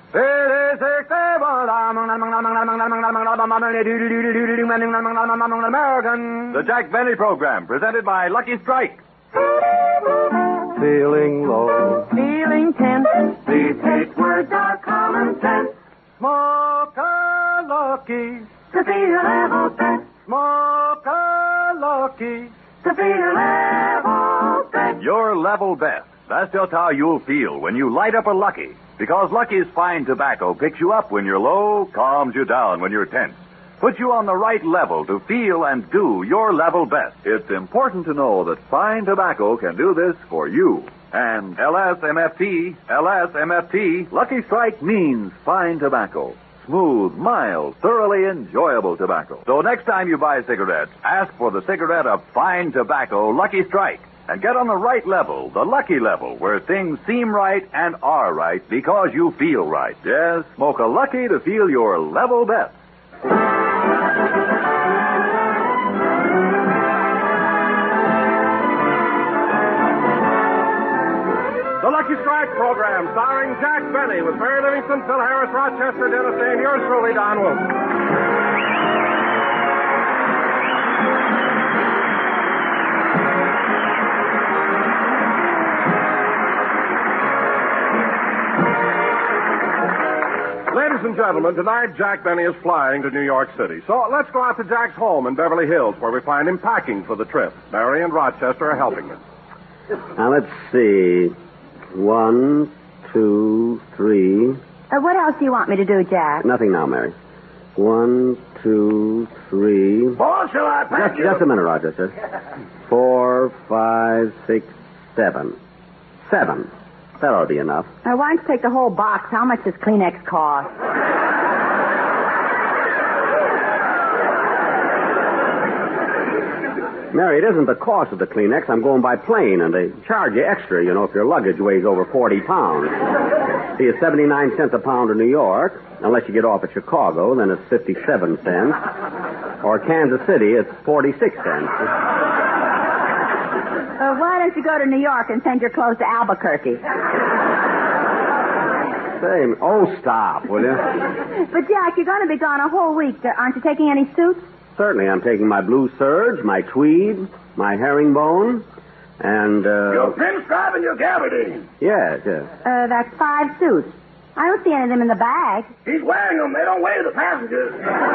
The Jack Benny Program, presented by Lucky Strike. Feeling low, Feeling tense. these 8 words are common sense. smoke a Lucky, To feel level best. smoke a Lucky. To feel level best. Your level best. That's just how you'll feel when you light up a Lucky. Because Lucky's fine tobacco picks you up when you're low, calms you down when you're tense, puts you on the right level to feel and do your level best. It's important to know that fine tobacco can do this for you. And LSMFT, Lucky Strike means fine tobacco. Smooth, mild, thoroughly enjoyable tobacco. So next time you buy cigarettes, ask for the cigarette of fine tobacco, Lucky Strike. And get on the right level, the lucky level, where things seem right and are right because you feel right. Yes, smoke a Lucky to feel your level best. The Lucky Strike program, starring Jack Benny, with Mary Livingston, Phil Harris, Rochester, Dennis Day, and yours truly, Don Wilson. Ladies and gentlemen, tonight Jack Benny is flying to New York City. So let's go out to Jack's home in Beverly Hills, where we find him packing for the trip. Mary and Rochester are helping him. Now, let's see. 1, 2, 3. What else do you want me to do, Jack? Nothing now, Mary. 1, 2, 3. Boss, shall I pack Just a minute, Rochester. 4, 5, 6, 7. 7. That ought to be enough. Why don't you take the whole box? How much does Kleenex cost? Mary, it isn't the cost of the Kleenex. I'm going by plane, and they charge you extra, you know, if your luggage weighs over 40 pounds. See, it's 79 cents a pound in New York. Unless you get off at Chicago, then it's 57 cents. Or Kansas City, it's 46 cents. Why don't you go to New York and send your clothes to Albuquerque? Say, oh, stop, will you? But, Jack, you're going to be gone a whole week. Aren't you taking any suits? Certainly, I'm taking my blue serge, my tweed, my herringbone, and, Your pinstripe and your gabardine. Yes, yes. That's 5 suits. I don't see any of them in the bag. He's wearing them. They don't weigh the passengers.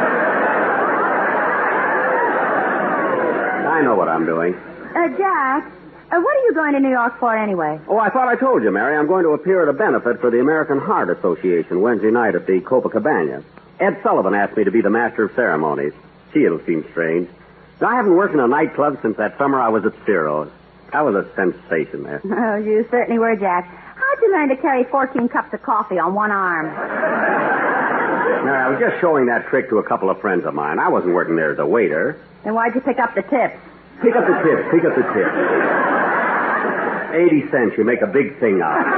I know what I'm doing. Jack, what are you going to New York for anyway? Oh, I thought I told you, Mary. I'm going to appear at a benefit for the American Heart Association Wednesday night at the Copacabana. Ed Sullivan asked me to be the master of ceremonies. Gee, it'll seem strange. Now, I haven't worked in a nightclub since that summer I was at Ciro's. That was a sensation there. Oh, you certainly were, Jack. How'd you learn to carry 14 cups of coffee on one arm? Mary, I was just showing that trick to a couple of friends of mine. I wasn't working there as a waiter. Then why'd you pick up the tips? Pick up the tips. 80 cents. You make a big thing out of it.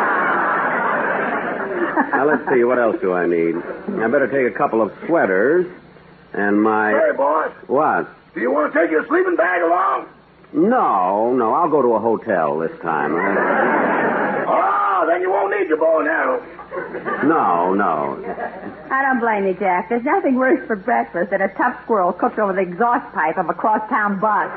Now, let's see. What else do I need? I better take a couple of sweaters and my... Hey, boss. What? Do you want to take your sleeping bag along? No. I'll go to a hotel this time. Oh, then you won't need your bow and arrow. No. I don't blame you, Jack. There's nothing worse for breakfast than a tough squirrel cooked over the exhaust pipe of a crosstown bus.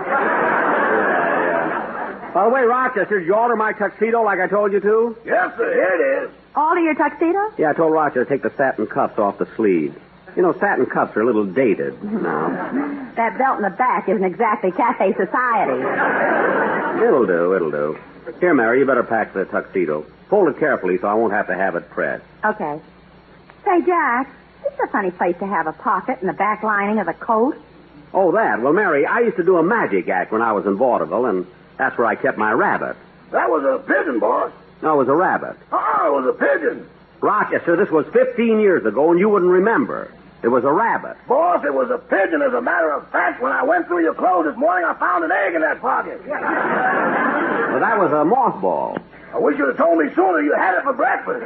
Yeah. By the way, Rochester, did you order my tuxedo like I told you to? Yes, sir. Here it is. All of your tuxedo? Yeah, I told Rochester to take the satin cuffs off the sleeves. You know, satin cuffs are a little dated now. That belt in the back isn't exactly cafe society. It'll do. Here, Mary, you better pack the tuxedo. Fold it carefully so I won't have to have it pressed. Okay. Say, Jack, this is a funny place to have a pocket in the back lining of the coat. Oh, that? Well, Mary, I used to do a magic act when I was in vaudeville, and that's where I kept my rabbit. That was a pigeon, boss. No, it was a rabbit. Oh, it was a pigeon. Rochester, this was 15 years ago, and you wouldn't remember. It was a rabbit. Boss, it was a pigeon. As a matter of fact, when I went through your clothes this morning, I found an egg in that pocket. Well, that was a mothball. I wish you'd have told me sooner. You had it for breakfast.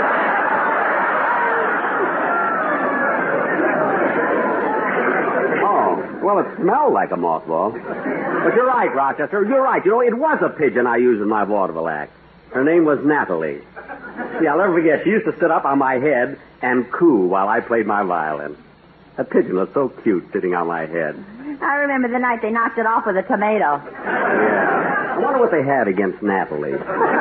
Oh, well, it smelled like a mothball. But you're right, Rochester. You're right. You know, it was a pigeon I used in my vaudeville act. Her name was Natalie. See, I'll never forget. She used to sit up on my head and coo while I played my violin. That pigeon was so cute sitting on my head. I remember the night they knocked it off with a tomato. Yeah. I wonder what they had against Natalie.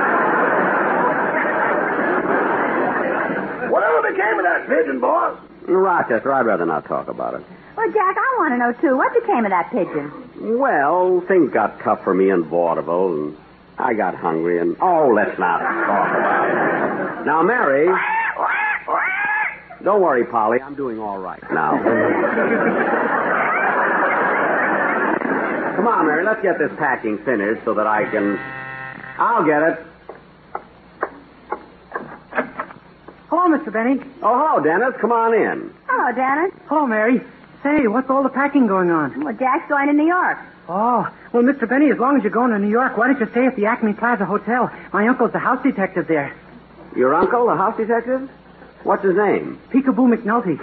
Whatever became of that pigeon, boss? Rochester, I'd rather not talk about it. Well, Jack, I want to know, too. What became of that pigeon? Well, things got tough for me in vaudeville, and I got hungry, and... Oh, let's not talk about it. Now, Mary... Don't worry, Polly. I'm doing all right now. Come on, Mary. Let's get this packing finished so that I can... I'll get it. Hello, Mr. Benny. Oh, hello, Dennis. Come on in. Hello, Dennis. Hello, Mary. Say, what's all the packing going on? Well, Jack's going to New York. Oh, well, Mr. Benny, as long as you're going to New York, why don't you stay at the Acme Plaza Hotel? My uncle's the house detective there. Your uncle, the house detective? What's his name? Peekaboo McNulty.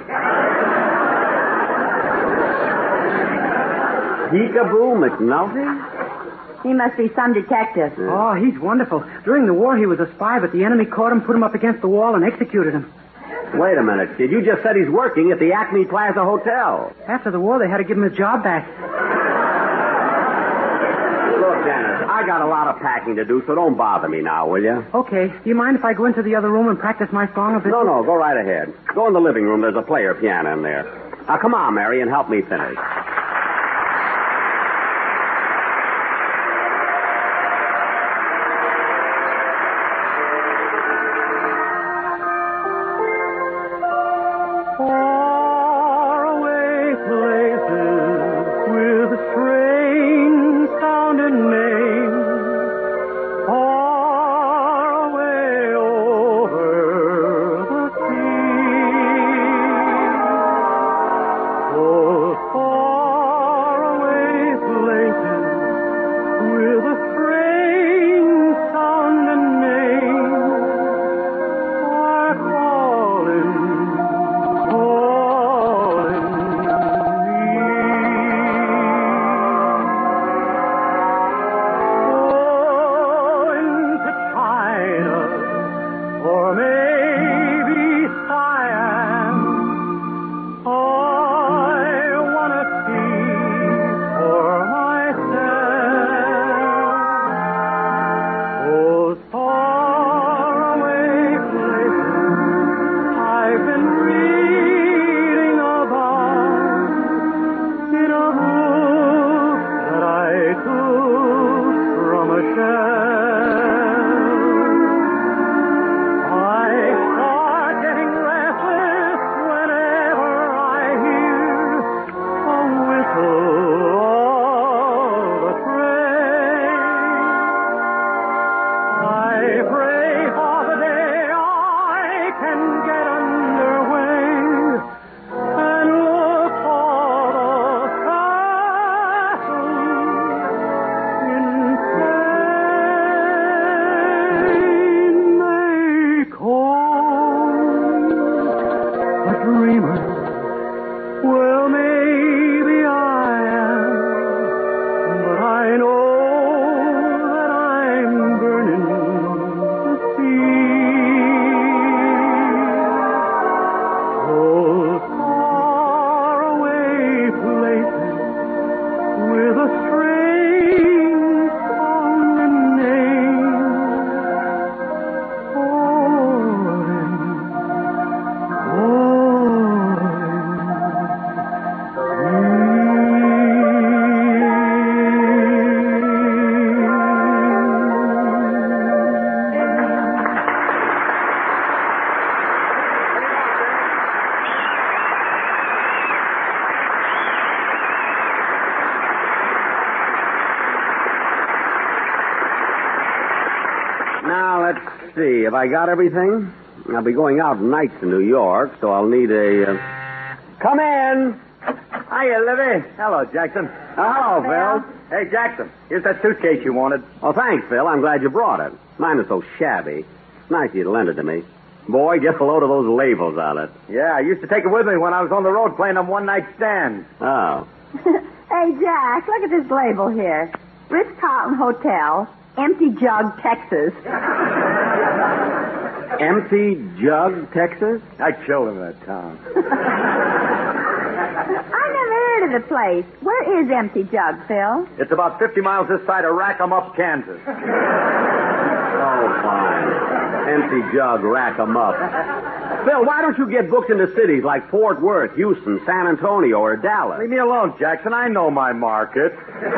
Peekaboo McNulty? He must be some detective. Yeah. Oh, he's wonderful. During the war, he was a spy, but the enemy caught him, put him up against the wall, and executed him. Wait a minute, kid. You just said he's working at the Acme Plaza Hotel. After the war, they had to give him his job back. Look, Dennis, I got a lot of packing to do, so don't bother me now, will you? Okay. Do you mind if I go into the other room and practice my song a bit? No, go right ahead. Go in the living room. There's a player piano in there. Now, come on, Mary, and help me finish. Now, let's see. Have I got everything? I'll be going out nights in New York, so I'll need a... Come in. Hiya, Livy. Hello, Jackson. Hello, Phil. Hey, Jackson, here's that suitcase you wanted. Oh, thanks, Phil. I'm glad you brought it. Mine is so shabby. It's nice of you to lend it to me. Boy, get a load of those labels on it. Yeah, I used to take it with me when I was on the road playing them one-night stands. Oh. Hey, Jack, look at this label here. Ritz-Carlton Hotel, Empty Jug, Texas. Empty Jug, Texas? I killed him in that town. I never heard of the place. Where is Empty Jug, Phil? It's about 50 miles this side of Rack-em-Up, Kansas. Oh, fine. Empty Jug, rack 'em up. Phil, why don't you get booked into cities like Fort Worth, Houston, San Antonio, or Dallas? Leave me alone, Jackson. I know my market.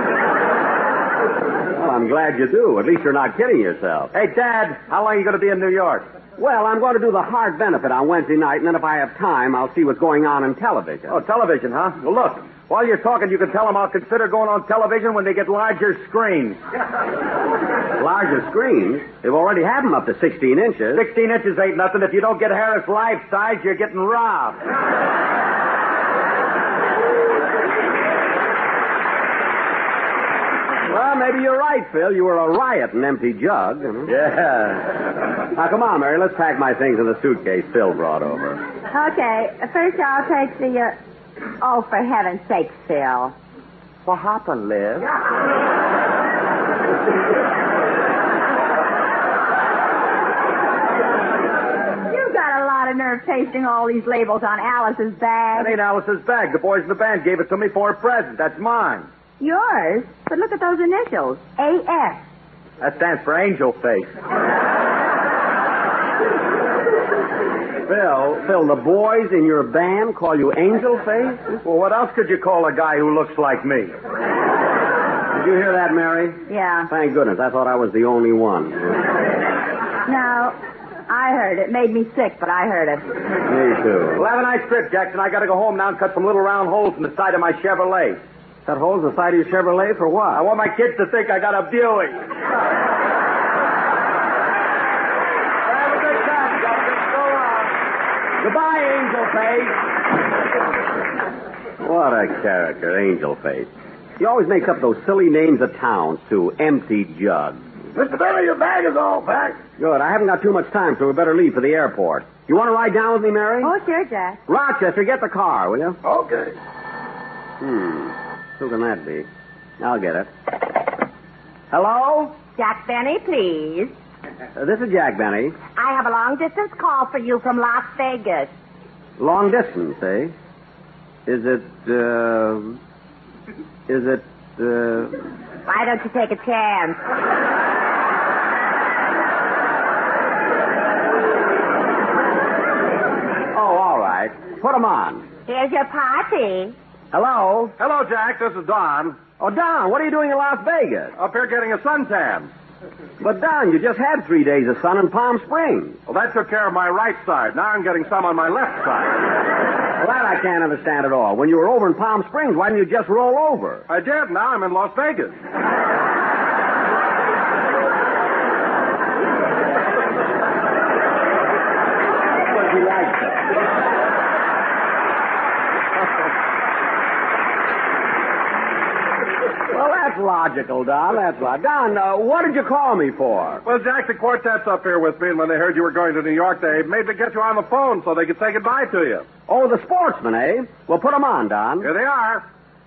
Well, I'm glad you do. At least you're not kidding yourself. Hey, Dad, how long are you going to be in New York? Well, I'm going to do the Heart benefit on Wednesday night, and then if I have time, I'll see what's going on in television. Oh, television, huh? Well, look, while you're talking, you can tell them I'll consider going on television when they get larger screens. Larger screens? They've already had them up to 16 inches. 16 inches ain't nothing. If you don't get Harris life size, you're getting robbed. Well, maybe you're right, Phil. You were a riot in Empty Jug. Yeah. Now, come on, Mary. Let's pack my things in the suitcase Phil brought over. Okay, first I'll take the, Oh, for heaven's sake, Phil. What happened, Liz? You've got a lot of nerve pasting all these labels on Alice's bag. That ain't Alice's bag. The boys in the band gave it to me for a present. That's mine. Yours? But look at those initials. A.S. That stands for Angel Face. Phil, the boys in your band call you Angel Face? Well, what else could you call a guy who looks like me? Did you hear that, Mary? Yeah. Thank goodness. I thought I was the only one. No, I heard it. Made me sick, but I heard it. Me too. Well, have a nice trip, Jackson. I got to go home now and cut some little round holes in the side of my Chevrolet. Cut holes in the side of your Chevrolet for what? I want my kids to think I got a Buick. Have a good time, Jackson. So long. Goodbye, Angel Face. What a character, Angel Face. He always makes up those silly names of towns, too. Empty Jug. Mr. Benny, your bag is all packed. Good. I haven't got too much time, so we better leave for the airport. You want to ride down with me, Mary? Oh, sure, Jack. Rochester, get the car, will you? Okay. Who can that be? I'll get it. Hello? Jack Benny, please. This is Jack Benny. I have a long-distance call for you from Las Vegas. Long distance, eh? Is it? Why don't you take a chance? Oh, all right. Put 'em on. Here's your party. Hello? Hello, Jack. This is Don. Oh, Don, what are you doing in Las Vegas? Up here getting a suntan. But, Don, you just had 3 days of sun in Palm Springs. Well, that took care of my right side. Now I'm getting some on my left side. Well, that I can't understand at all. When you were over in Palm Springs, why didn't you just roll over? I did. Now I'm in Las Vegas. What he likes, though. Well, that's logical, Don. That's logical. Don, what did you call me for? Well, Jack, the quartet's up here with me, and when they heard you were going to New York, they made me get you on the phone so they could say goodbye to you. Oh, the sportsman, eh? Well, put 'em on, Don. Here they are.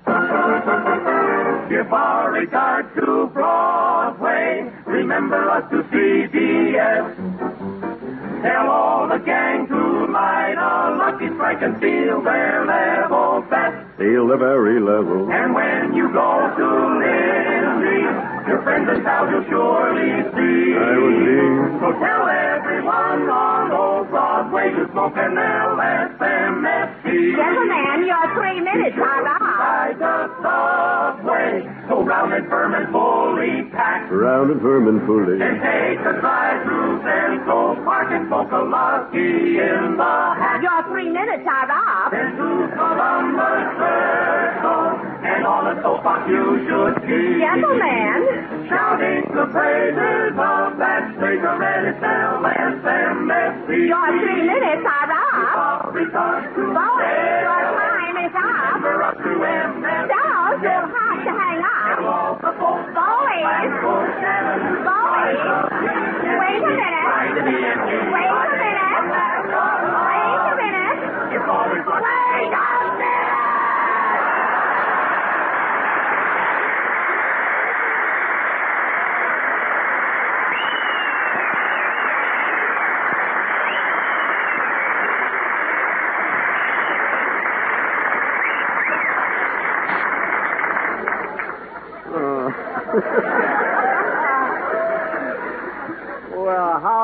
Give our regard to Broadway. Remember us to CBS. Tell all the gang to light a lucky strike and feel their level best. Feel the very level. And when you go to Lindy, your friends and pals you'll surely see. I will see. So tell everyone on old Broadway to smoke an LSMFT. Gentlemen, your 3 minutes are up. Ride the subway, so round and firm and fully packed. Round and firm and fully. And take a drive through Central Park and smoke a lucky in the hat. Your 3 minutes are up. Then to Columbus Circle, and on the soapbox you should see. Gentlemen. Shouting the praises of that cigarette, it's LSMFT. Your 3 minutes are up. Regard to Boys, your time is up. Remember us to MF. Don't you have to hang up. All the folks. Boys. Boys. Wait a minute. Wait a minute. Wait a minute. It's always like... Wait a minute.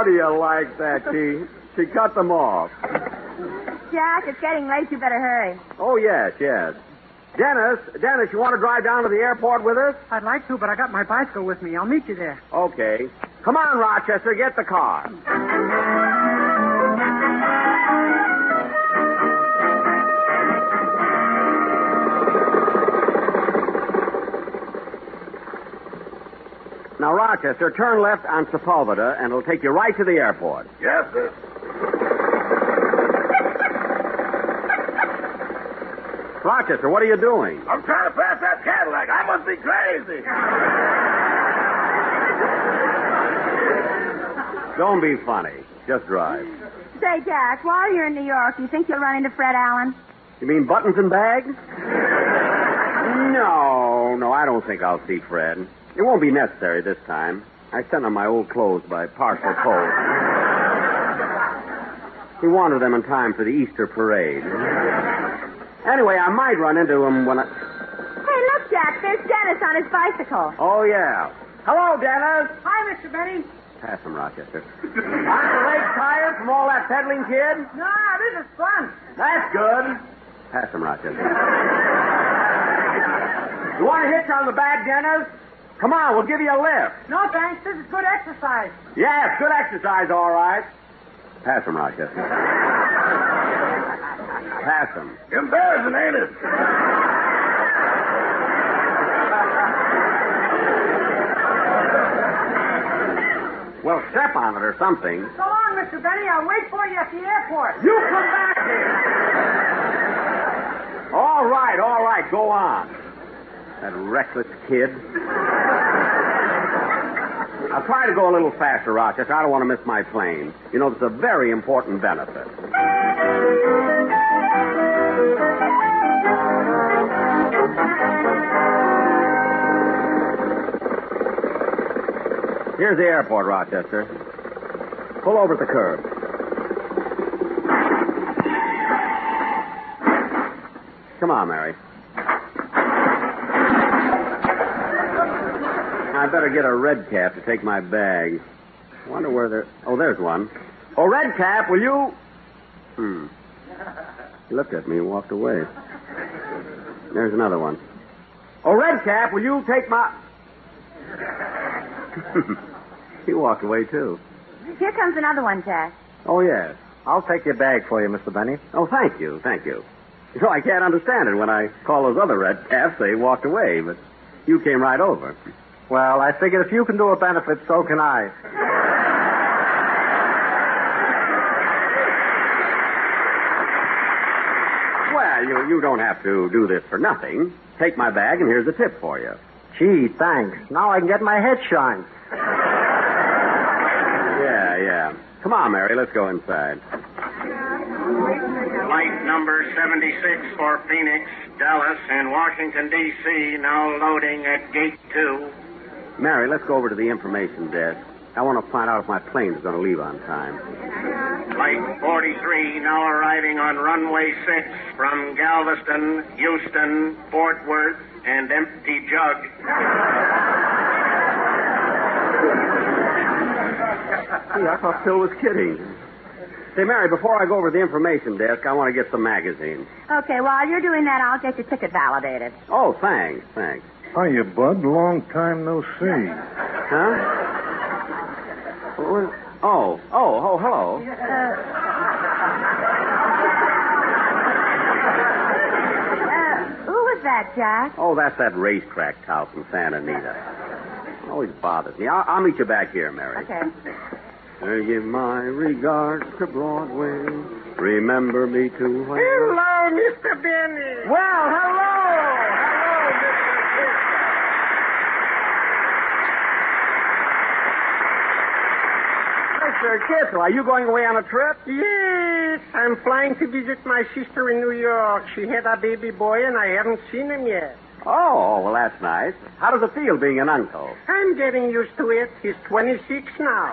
do you like that? She cut them off. Jack, it's getting late. You better hurry. Oh, yes. Dennis, you want to drive down to the airport with us? I'd like to, but I got my bicycle with me. I'll meet you there. Okay. Come on, Rochester, get the car. Now, Rochester, turn left on Sepulveda, and it'll take you right to the airport. Yes, sir. Rochester, what are you doing? I'm trying to pass that Cadillac. I must be crazy. Don't be funny. Just drive. Say, Jack, while you're in New York, you think you'll run into Fred Allen? You mean buttons and bags? No, I don't think I'll see Fred. It won't be necessary this time. I sent him my old clothes by parcel post. He wanted them in time for the Easter parade. Anyway, I might run into him when I... Hey, look, Jack, there's Dennis on his bicycle. Oh, yeah. Hello, Dennis. Hi, Mr. Benny. Pass him, Rochester. Aren't your legs tired from all that peddling, kid? No, this is fun. That's good. Pass him, Rochester. You want to hitch on the back, Dennis? Come on, we'll give you a lift. No, thanks. This is good exercise. Yes, good exercise, all right. Pass him, Rochester. Pass him. Embarrassing, ain't it? Well, step on it or something. So long, Mr. Benny. I'll wait for you at the airport. You come back here. All right, go on. That reckless kid. I'll try to go a little faster, Rochester. I don't want to miss my plane. You know, it's a very important benefit. Here's the airport, Rochester. Pull over at the curb. Come on, Mary. I better get a red cap to take my bag. I wonder where they're... Oh, there's one. Oh, red cap, will you... He looked at me and walked away. There's another one. Oh, red cap, will you take my... He walked away, too. Here comes another one, Jack. Oh, yes. I'll take your bag for you, Mr. Benny. Oh, thank you. You know, I can't understand it. When I call those other red caps, they walked away, but you came right over. Well, I figured if you can do a benefit, so can I. Well, you don't have to do this for nothing. Take my bag, and here's a tip for you. Gee, thanks. Now I can get my head shined. Yeah. Come on, Mary, let's go inside. Flight number 76 for Phoenix, Dallas, and Washington, D.C., now loading at Gate 2. Mary, let's go over to the information desk. I want to find out if my plane is going to leave on time. Flight 43 now arriving on runway 6 from Galveston, Houston, Fort Worth, and Empty Jug. Gee, I thought Phil was kidding. Say, Mary, before I go over to the information desk, I want to get some magazines. Okay, while you're doing that, I'll get your ticket validated. Oh, thanks. Hiya, Bud. Long time no see. Huh? Oh, hello. Who was that, Jack? Oh, that's that racetrack tout from Santa Anita. Always bothers me. I'll meet you back here, Mary. Okay. Give my regards to Broadway. Remember me to... Hello, Mr. Benny. Well, hello, Mr. Kissel. Are you going away on a trip? Yes, I'm flying to visit my sister in New York. She had a baby boy, and I haven't seen him yet. Oh, well, that's nice. How does it feel being an uncle? I'm getting used to it. He's 26 now.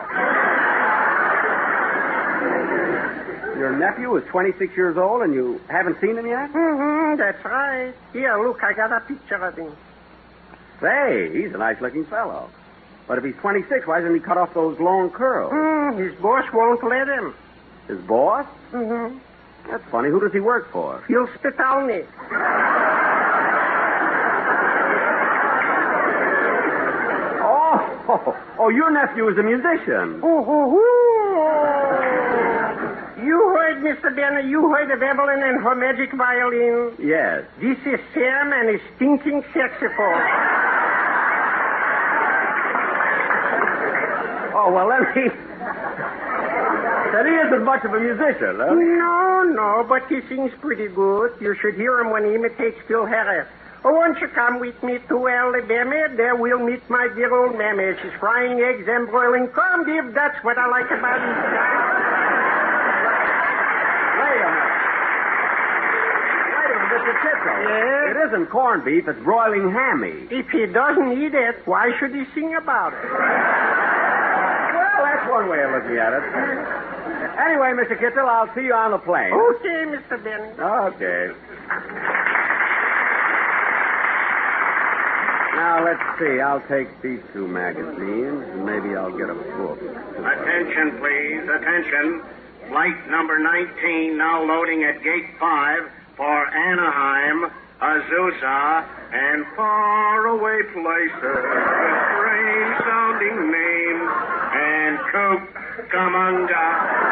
Your nephew is 26 years old, and you haven't seen him yet? Mm-hmm, that's right. Here, look, I got a picture of him. Say, he's a nice-looking fellow. But if he's 26, why doesn't he cut off those long curls? His boss won't let him. His boss? Mm-hmm. That's funny. Who does he work for? Phil Spitalny. Oh, your nephew is a musician. You heard, Mr. Benner, you heard of Evelyn and her magic violin? Yes. This is Sam and his stinking saxophone. Oh, well, let me... That he isn't much of a musician, huh? No, but he sings pretty good. You should hear him when he imitates Phil Harris. Oh, won't you come with me to Alabama? There we'll meet my dear old mammy. She's frying eggs and broiling corned beef. That's what I like about these guys. Wait a minute, Mr. Tittle. Yes? It isn't corned beef, it's broiling hammy. If he doesn't eat it, why should he sing about it? Well, that's one way of looking at it. Anyway, Mr. Kitzel, I'll see you on the plane. Okay, Mr. Benny. Okay. Now, let's see. I'll take these 2 magazines, and maybe I'll get a book. Attention, please. Attention. Flight number 19 now loading at Gate 5 for Anaheim, Azusa, and faraway places with strange-sounding names and Cucamonga.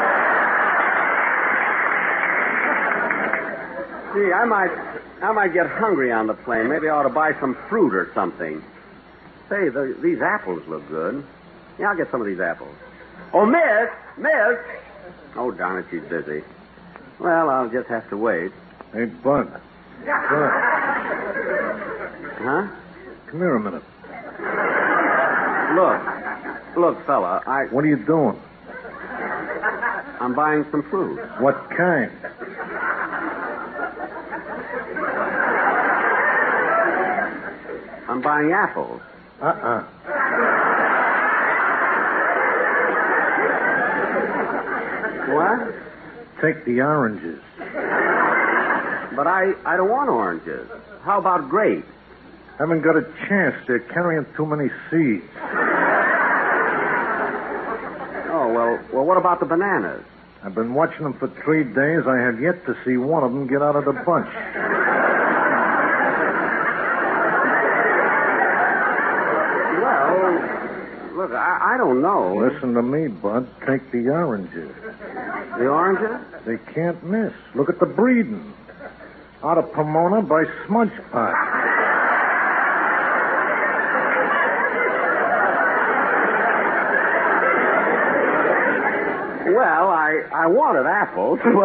Gee, I might get hungry on the plane. Maybe I ought to buy some fruit or something. Say, these apples look good. Yeah, I'll get some of these apples. Oh, Miss! Oh, darn it, she's busy. Well, I'll just have to wait. Hey, Bud. Huh? Come here a minute. Look, fella, What are you doing? I'm buying some fruit. What kind? I'm buying apples. What? Take the oranges. But I don't want oranges. How about grapes? Haven't got a chance. They're carrying too many seeds. Oh, well, what about the bananas? I've been watching them for 3 days. I have yet to see one of them get out of the bunch. Well, look, I don't know. Listen to me, Bud. Take the oranges. The oranges? They can't miss. Look at the breeding. Out of Pomona by Smudge Pot. Well, I wanted apples, but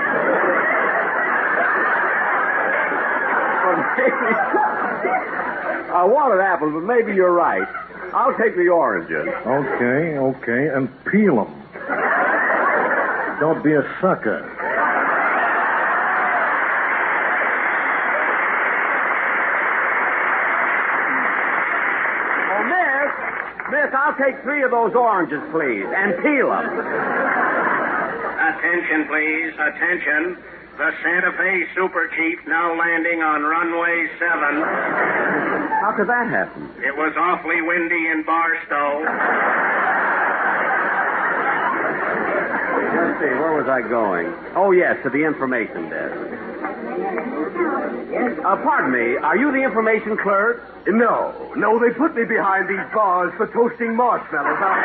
I wanted apples, but maybe you're right. I'll take the oranges. Okay, and peel them. Don't be a sucker. Oh, Miss, I'll take 3 of those oranges, please, and peel them. Attention, please. Attention. The Santa Fe Super Chief now landing on runway 7. How could that happen? It was awfully windy in Barstow. Let's see, where was I going? Oh, yes, to the information desk. Pardon me, are you the information clerk? No, they put me behind these bars for toasting marshmallows out of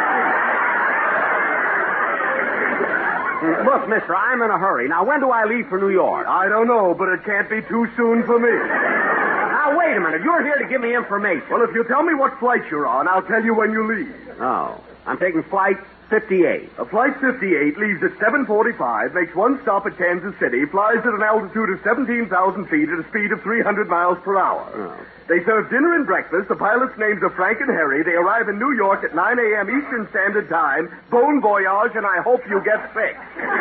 Look, mister, I'm in a hurry. Now, when do I leave for New York? I don't know, but it can't be too soon for me. Now, wait a minute. You're here to give me information. Well, if you tell me what flight you're on, I'll tell you when you leave. Oh, I'm taking flight 58. Flight 58 leaves at 7:45, makes one stop at Kansas City, flies at an altitude of 17,000 feet at a speed of 300 miles per hour. Oh. They serve dinner and breakfast. The pilots' names are Frank and Harry. They arrive in New York at 9 a.m. Eastern Standard Time. Bon voyage, and I hope you get sick.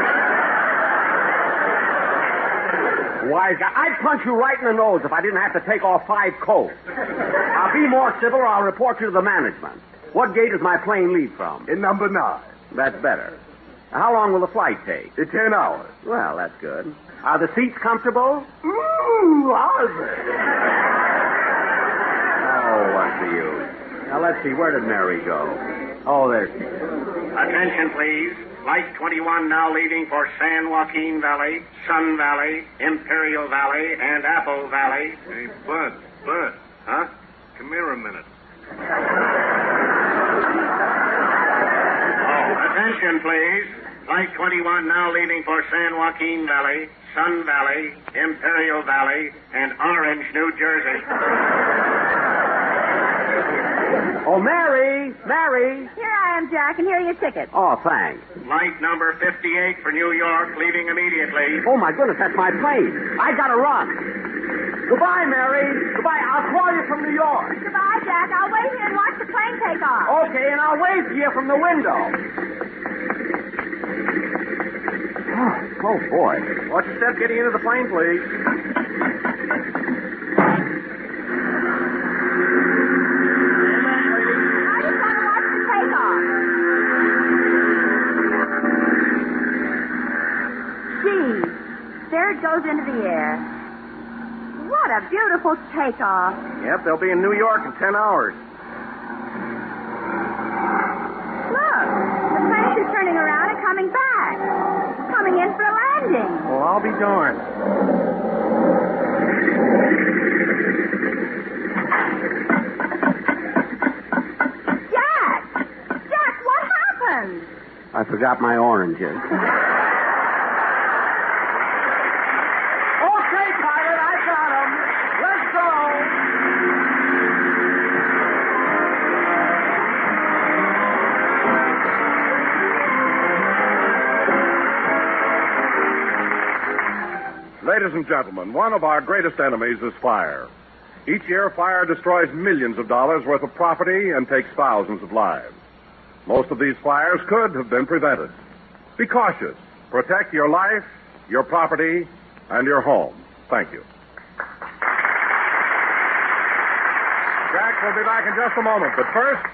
Wise guy, I'd punch you right in the nose if I didn't have to take off 5 coats. I'll be more civil or I'll report you to the management. What gate does my plane leave from? In number 9. That's better. How long will the flight take? 10 hours. Well, that's good. Are the seats comfortable? Ooh, are they? Oh, what's the use? Now, let's see. Where did Mary go? Oh, there she is. Attention, please. Light 21 now leaving for San Joaquin Valley, Sun Valley, Imperial Valley, and Apple Valley. Hey, Bud. Huh? Come here a minute. Attention, please. Light 21 now leaving for San Joaquin Valley, Sun Valley, Imperial Valley, and Orange, New Jersey. Oh, Mary! Mary! Here I am, Jack, and here are your tickets. Oh, thanks. Light number 58 for New York, leaving immediately. Oh, my goodness, that's my plane. I gotta run. Goodbye, Mary. Goodbye. I'll call you from New York. Goodbye, Jack. I'll wait here and watch the plane take off. Okay, and I'll wave to you from the window. Oh, boy. Watch your step getting into the plane, please. I just want to watch the takeoff. Gee, there it goes into the air. What a beautiful takeoff. Yep, they'll be in New York in 10 hours. Look, the planes are turning around and coming back. Coming in for a landing. Well, I'll be darned. Jack! Jack, what happened? I forgot my oranges. Okay, pilot, I got them. Let's go. Ladies and gentlemen, one of our greatest enemies is fire. Each year, fire destroys millions of dollars worth of property and takes thousands of lives. Most of these fires could have been prevented. Be cautious. Protect your life, your property, and your home. Thank you. Jack will be back in just a moment, but first...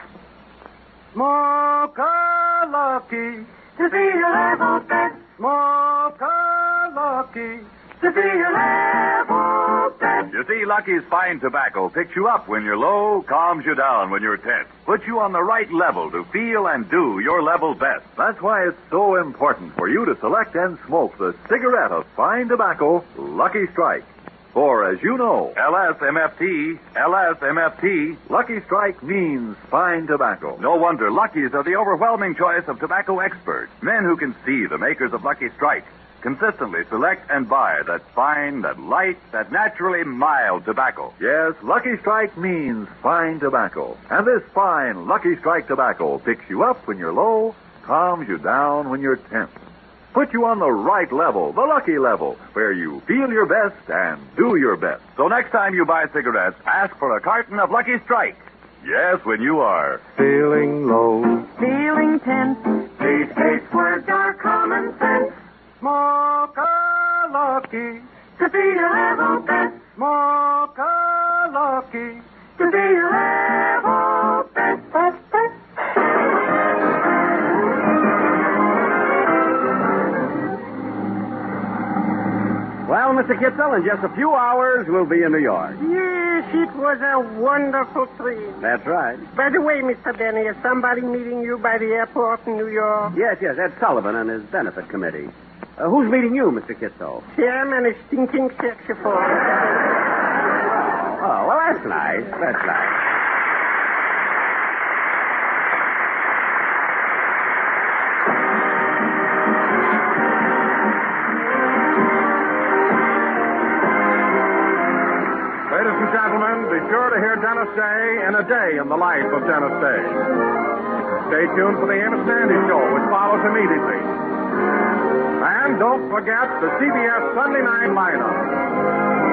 Smoke a lucky to be a level bet. Smoke a lucky to be a level bet. You see, Lucky's fine tobacco picks you up when you're low, calms you down when you're tense, puts you on the right level to feel and do your level best. That's why it's so important for you to select and smoke the cigarette of fine tobacco, Lucky Strike. For, as you know, LSMFT, Lucky Strike means fine tobacco. No wonder Luckies are the overwhelming choice of tobacco experts, men who can see the makers of Lucky Strike consistently select and buy that fine, that light, that naturally mild tobacco. Yes, Lucky Strike means fine tobacco. And this fine Lucky Strike tobacco picks you up when you're low, calms you down when you're tense. Put you on the right level, the lucky level, where you feel your best and do your best. So next time you buy cigarettes, ask for a carton of Lucky Strike. Yes, when you are Feeling low, Feeling tense. these 8 words are common sense. Smoke a lucky to be a level bet. Smoke a lucky to be a level bet. Well, Mr. Kitzel, in just a few hours, we'll be in New York. Yes, it was a wonderful trip. That's right. By the way, Mr. Benny, is somebody meeting you by the airport in New York? Yes, Ed Sullivan and his benefit committee. Who's meeting you, Mr. Kitzel? Sam and a stinking saxophone. Oh, well, that's nice. That's nice. Ladies and gentlemen, be sure to hear Dennis Day in A Day in the Life of Dennis Day. Stay tuned for the Amos Sandy Show, which follows immediately. And don't forget the CBS Sunday night lineup.